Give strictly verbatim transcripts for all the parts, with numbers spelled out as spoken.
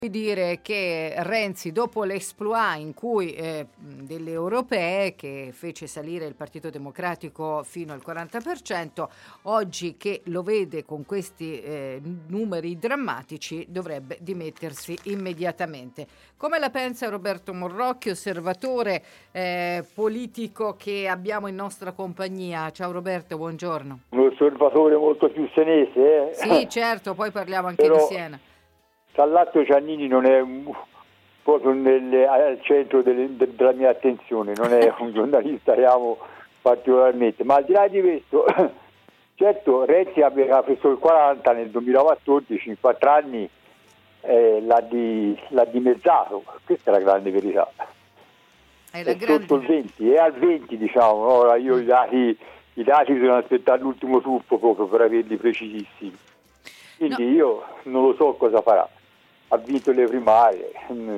dire che Renzi, dopo l'exploit in cui eh, delle europee che fece salire il Partito Democratico fino al quaranta per cento, oggi che lo vede con questi eh, numeri drammatici dovrebbe dimettersi immediatamente. Come la pensa Roberto Morrocchi, osservatore eh, politico che abbiamo in nostra compagnia? Ciao Roberto, buongiorno. Un osservatore molto più senese, eh? Sì, certo, poi parliamo anche Però, di Siena. Tra l'altro Giannini non è un, proprio nel, al centro delle, de, della mia attenzione, non è un giornalista che amo particolarmente, ma al di là di questo, certo Renzi aveva preso il quaranta nel duemilaquattordici, in quattro anni eh, l'ha, di, l'ha dimezzato, questa è la grande verità. È, la è grande... sotto il venti, è al venti diciamo, ora io i dati, i dati bisogna aspettare l'ultimo tuffo proprio per averli precisissimi, quindi no. Io non lo so cosa farà. Ha vinto le primarie,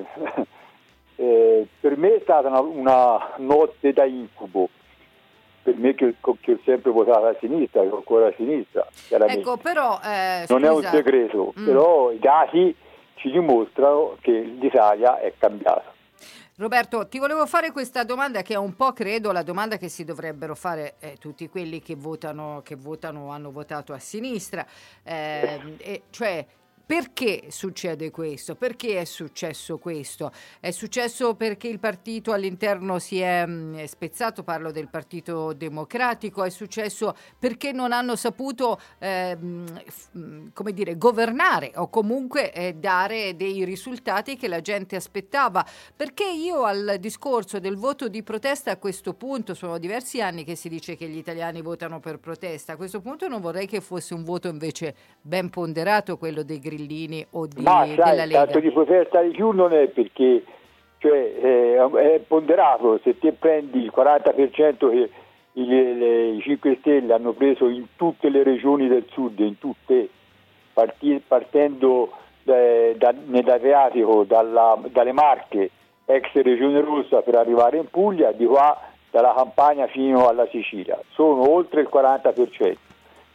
eh, per me è stata una, una notte da incubo, per me che, che ho sempre votato a sinistra, che ho ancora a sinistra, ecco, però, eh, non è un segreto, mm. però i dati ci dimostrano che l'Italia è cambiata. Roberto, ti volevo fare questa domanda che è un po', credo, la domanda che si dovrebbero fare eh, tutti quelli che votano, che votano, hanno votato a sinistra, eh, eh, cioè perché succede questo? Perché è successo questo? È successo perché il partito all'interno si è mh, spezzato, parlo del Partito Democratico, è successo perché non hanno saputo eh, mh, come dire, governare o comunque eh, dare dei risultati che la gente aspettava. Perché io al discorso del voto di protesta a questo punto, sono diversi anni che si dice che gli italiani votano per protesta, a questo punto non vorrei che fosse un voto invece ben ponderato quello dei grillini o di, ma sai, della Lega. Tanto di protesta di più non è, perché cioè, eh, è ponderato. Se te prendi il quaranta per cento che i, le, i cinque Stelle hanno preso in tutte le regioni del sud, in tutte, parti, partendo eh, da, nell'Adriatico, dalla, dalle Marche, ex Regione Rossa, per arrivare in Puglia, di qua dalla Campania fino alla Sicilia, sono oltre il quaranta per cento.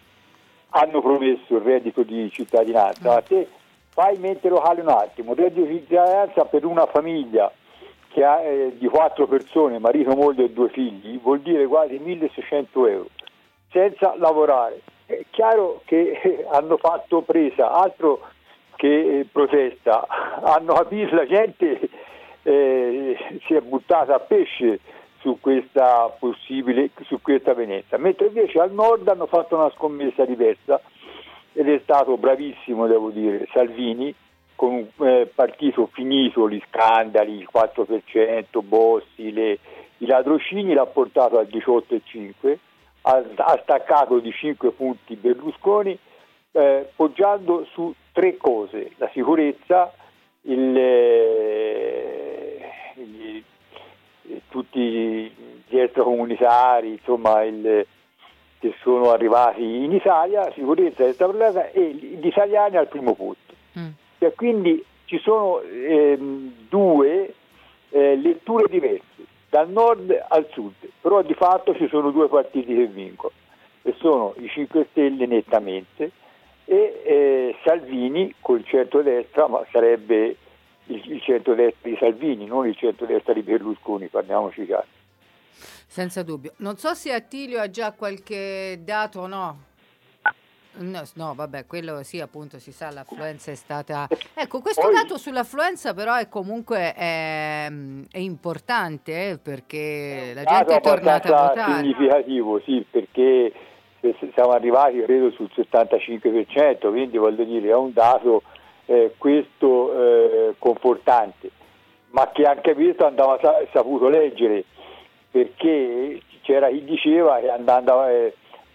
Hanno promesso il reddito di cittadinanza, ma te fai mente locale un attimo, il reddito di cittadinanza per una famiglia che ha eh, di quattro persone, marito, moglie e due figli, vuol dire quasi milleseicento euro, senza lavorare. È chiaro che eh, hanno fatto presa, altro che eh, protesta, hanno capito, la gente eh, si è buttata a pesce su questa possibile, su questa evenienza, mentre invece al nord hanno fatto una scommessa diversa ed è stato bravissimo, devo dire, Salvini, con un eh, partito finito, gli scandali, il quattro per cento, Bossi, le, i ladrocini, l'ha portato al diciotto virgola cinque, ha, ha staccato di cinque punti Berlusconi, eh, poggiando su tre cose: la sicurezza, il, eh, il tutti gli extracomunitari, insomma, il, che sono arrivati in Italia, sicurezza e gli italiani al primo posto. Mm. E quindi ci sono ehm, due eh, letture diverse, dal nord al sud, però di fatto ci sono due partiti che vincono, e sono i cinque Stelle nettamente e eh, Salvini col centrodestra, ma sarebbe il, il centrodestra di Salvini, non il centrodestra di Berlusconi, parliamoci chiaro. Senza dubbio. Non so se Attilio ha già qualche dato o no. No, no, vabbè, quello sì, appunto, si sa, l'affluenza è stata... Ecco, questo Poi, dato sull'affluenza però è comunque è, è importante, eh, perché la gente è tornata a votare. È significativo, sì, perché siamo arrivati, credo, sul settantacinque per cento, quindi voglio dire, è un dato eh, questo eh, confortante, ma che anche questo andava saputo leggere, perché c'era chi diceva che andando eh,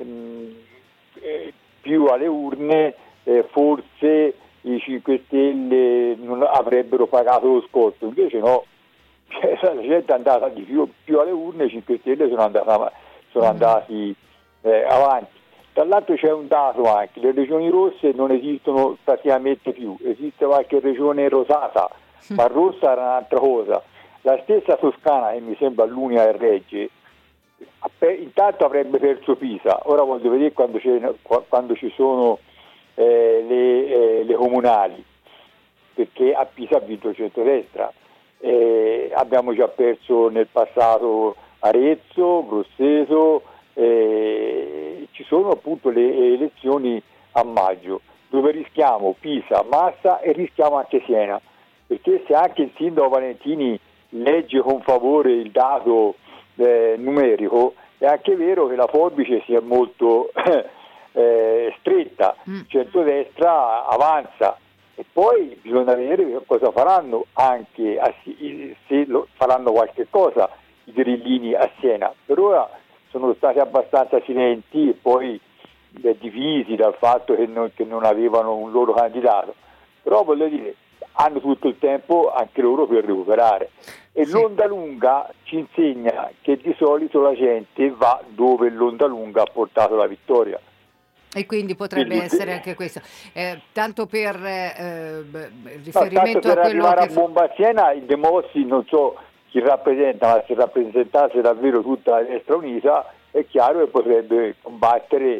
eh, più alle urne eh, forse i cinque Stelle non avrebbero pagato lo scotto, invece no, cioè, la gente è andata di più, più alle urne, i cinque Stelle sono, andata, sono andati eh, avanti. Tra l'altro c'è un dato anche: le regioni rosse non esistono praticamente più, esiste qualche regione rosata, ma rossa era un'altra cosa. La stessa Toscana, che mi sembra l'unica che regge, intanto avrebbe perso Pisa. Ora voglio vedere quando, quando ci sono eh, le, eh, le comunali. perché a Pisa ha vinto il centrodestra. Eh, abbiamo già perso nel passato Arezzo, Grosseto, eh, ci sono appunto le elezioni a maggio dove rischiamo Pisa, Massa e rischiamo anche Siena, perché se anche il sindaco Valentini legge con favore il dato eh, numerico, è anche vero che la forbice sia molto eh, stretta, il centrodestra avanza. E poi bisogna vedere cosa faranno anche a, se lo, faranno qualche cosa i grillini a Siena. Per ora sono stati abbastanza silenti e poi eh, divisi dal fatto che non, che non avevano un loro candidato, però voglio dire hanno tutto il tempo anche loro per recuperare, e sì. L'onda lunga ci insegna che di solito la gente va dove l'onda lunga ha portato la vittoria. E quindi potrebbe quindi, essere anche questo. Eh, tanto per eh, riferimento no, per a quello arrivare che... a Bomba Siena, il De Mossi, non so chi rappresenta, ma se rappresentasse davvero tutta la destra unita, è chiaro che potrebbe combattere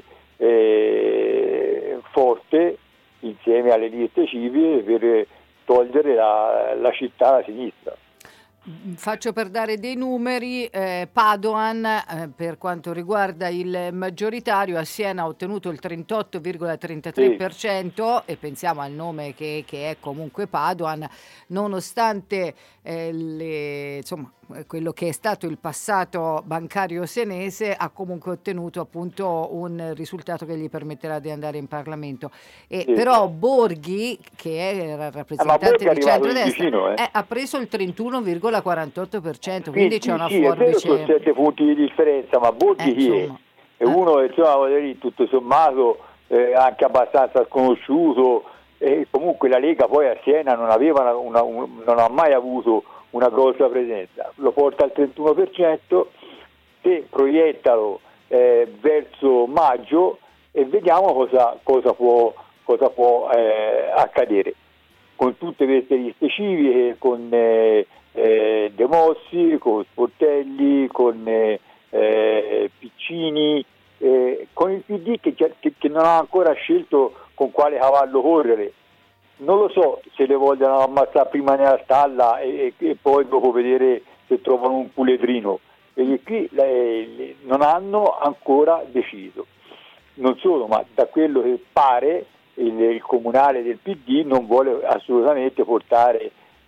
eh, forte insieme alle liste civiche per togliere la, la città alla sinistra. Faccio per dare dei numeri, eh, Padoan eh, per quanto riguarda il maggioritario a Siena ha ottenuto il trentotto virgola trentatré per cento sì. E pensiamo al nome che, che è comunque Padoan, nonostante eh, le, insomma, quello che è stato il passato bancario senese, ha comunque ottenuto appunto un risultato che gli permetterà di andare in Parlamento. E, sì. Però Borghi, che era rappresentante eh, di centrodestra, vicino, eh. eh, ha preso il trentuno virgola quarantotto per cento, quindi, quindi c'è una sì, forbice. È vero, sono sette punti di differenza, ma Borghi eh, chi è? È uno che insomma, voglio dire, tutto sommato eh, anche abbastanza sconosciuto, e comunque la Lega poi a Siena non aveva una, una, un, non ha mai avuto una grossa presenza, lo porta al trentuno per cento, se proiettalo eh, verso maggio e vediamo cosa, cosa può, cosa può eh, accadere con tutte queste liste civiche, con eh, eh, De Mossi, con Sportelli, con eh, eh, Piccini, eh, con il P D che, che, che non ha ancora scelto con quale cavallo correre. Non lo so se le vogliono ammazzare prima nella stalla e, e poi dopo vedere se trovano un puledrino, perché qui le, le, non hanno ancora deciso. Non solo, ma da quello che pare il, il comunale del P D non vuole assolutamente portare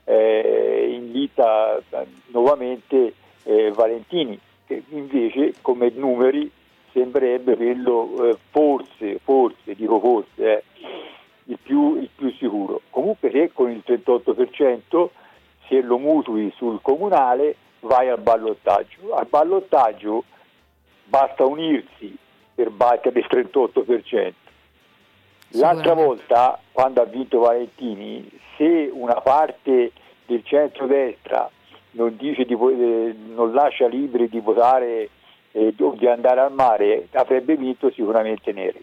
eh, in lista eh, nuovamente eh, Valentini, che invece come numeri sembrerebbe quello eh, forse, forse, dico forse, eh, il più, il più sicuro. Comunque se con il trentotto per cento se lo mutui sul comunale vai al ballottaggio. Al ballottaggio basta unirsi per battere il trentotto per cento. L'altra volta, quando ha vinto Valentini, se una parte del centrodestra non dice di, eh, non lascia liberi di votare eh, o di andare al mare, avrebbe vinto sicuramente Neri.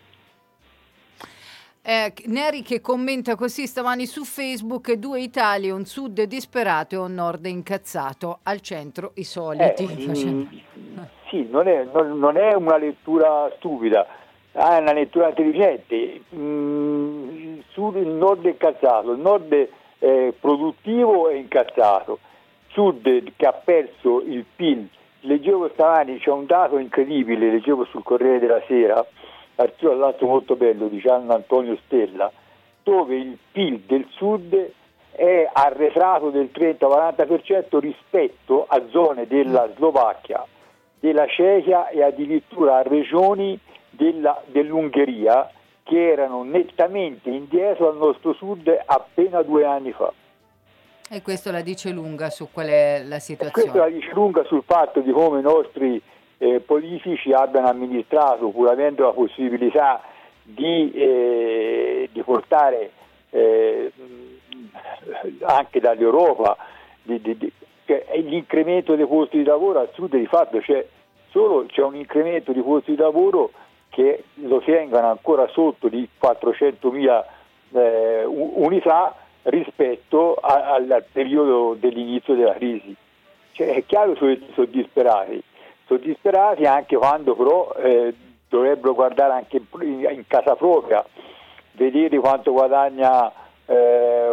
Eh, Neri che commenta così stamani su Facebook: due Italie, un sud disperato e un nord incazzato, al centro i soliti. Eh, mh, sì, non è, non, non è una lettura stupida, è una lettura intelligente. Mm, il sud, il nord è incazzato, il nord è produttivo e incazzato, il sud che ha perso il P I L. Leggevo stamani, c'è un dato incredibile, leggevo sul Corriere della Sera, articolo all'altro molto bello di Gian Antonio Stella, dove il P I L del sud è arretrato del trenta quaranta per cento rispetto a zone della Slovacchia, della Cechia e addirittura a regioni della, dell'Ungheria che erano nettamente indietro al nostro sud appena due anni fa. E questo la dice lunga su qual è la situazione. E questo la dice lunga sul fatto di come i nostri eh, politici abbiano amministrato, pur avendo la possibilità di, eh, di portare eh, anche dall'Europa di, di, di, cioè, l'incremento dei posti di lavoro al sud di fatto c'è, solo c'è un incremento di posti di lavoro che lo tengono ancora sotto di quattrocentomila eh, unità rispetto a, al, al periodo dell'inizio della crisi. Cioè, è chiaro che sono disperati, sono disperati anche quando però eh, dovrebbero guardare anche in, in casa propria, vedere quanto guadagna eh,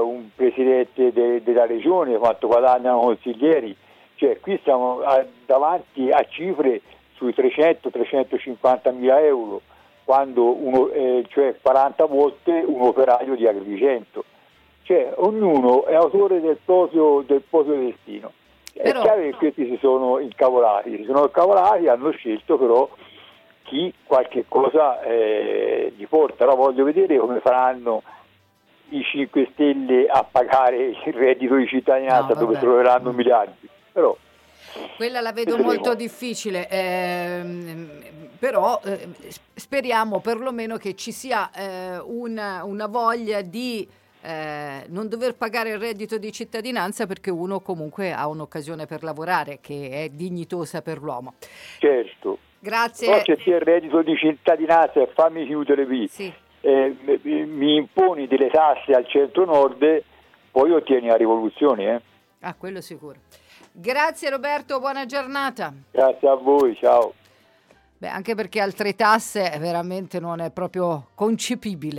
un presidente de, della regione, quanto guadagnano consiglieri, cioè qui siamo a, davanti a cifre sui trecento trecentocinquanta mila euro, quando uno, eh, cioè quaranta volte un operaio di Agrigento. Cioè ognuno è autore del proprio, del proprio destino. Però... È chiaro che questi si sono incavolati, si sono incavolati, hanno scelto però chi qualche cosa eh, gli porta. Ora voglio vedere come faranno i cinque Stelle a pagare il reddito di cittadinanza, no, dove troveranno miliardi. Però quella la vedo molto difficile, eh, però eh, speriamo perlomeno che ci sia eh, una, una voglia di eh, non dover pagare il reddito di cittadinanza, perché uno comunque ha un'occasione per lavorare che è dignitosa per l'uomo. Certo. Grazie. Però c'è il reddito di cittadinanza, e fammi chiudere qui, sì. eh, mi imponi delle tasse al centro-nord, poi ottieni la rivoluzione. Eh? Ah, quello sicuro. Grazie Roberto, buona giornata. Grazie a voi, ciao. Beh, anche perché altre tasse veramente non è proprio concepibile.